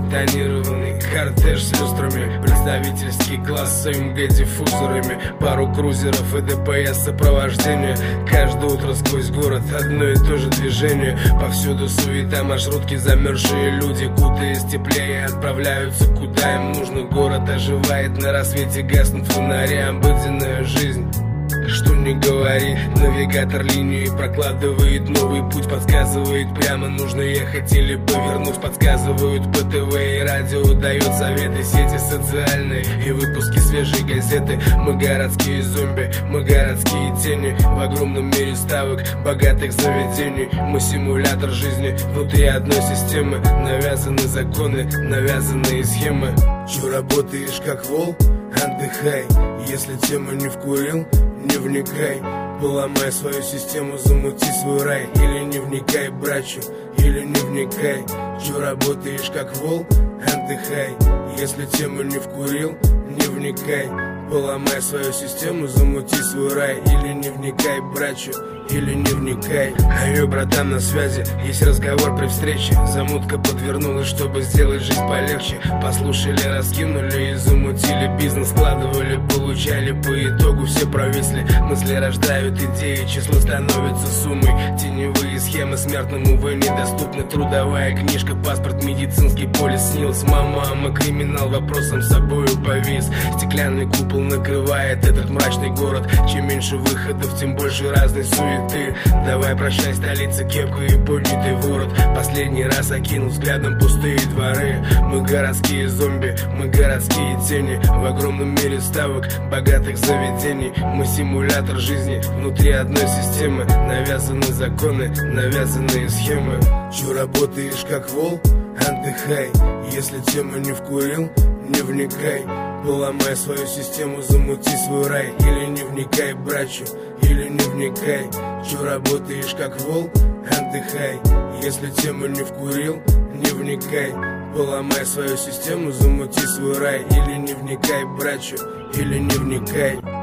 Тонированный кортеж с люстрами, представительский класс с МГ-диффузорами, пару крузеров и ДПС сопровождения. Каждое утро сквозь город одно и то же движение. Повсюду суета, маршрутки, замерзшие люди, кутаясь теплее, отправляются куда им нужно. Город оживает, на рассвете гаснут фонари. Обыденная жизнь, что не говори, навигатор линии прокладывает новый путь, подсказывает прямо нужно ехать или повернуть. Подсказывают ПТВ и радио, дают советы, сети социальные и выпуски свежей газеты. Мы городские зомби, мы городские тени в огромном мире ставок, богатых заведений. Мы симулятор жизни внутри одной системы. Навязаны законы, навязанные схемы. Чё работаешь как вол? Отдыхай, если тему не вкурил, не вникай. Поломай свою систему, замути свой рай. Или не вникай, братчу, или не вникай. Чё работаешь как вол? Отдыхай, если тему не вкурил, не вникай. Поломай свою систему, замути свой рай. Или не вникай, братчу, или не вникай. Алло, братан, на связи, есть разговор при встрече. Замутка подвернулась, чтобы сделать жизнь полегче. Послушали, раскинули и замутили бизнес. Складывали, получали, по итогу все провисли. Мысли рождают идеи, число становится суммой. Теневые схемы смертному, увы, недоступны. Трудовая книжка, паспорт, медицинский полис снился. Мама, криминал вопросом с собою повис. Стеклянный купол накрывает этот мрачный город. Чем меньше выходов, тем больше разной суеты. Давай прощай, столица, кепка и поднятый ворот. Последний раз окинул взглядом пустые дворы. Мы городские зомби, мы городские тени в огромном мире ставок, богатых заведений. Мы симулятор жизни внутри одной системы. Навязаны законы, навязанные схемы. Чё работаешь как вол? Отдыхай, если тему не вкурил, не вникай. Поломай свою систему, замути свой рай. Или не вникай, братчу, или не вникай. Чё работаешь как вол? Отдыхай, если тему не вкурил, не вникай. Поломай свою систему, замути свой рай. Или не вникай, братчу, или не вникай.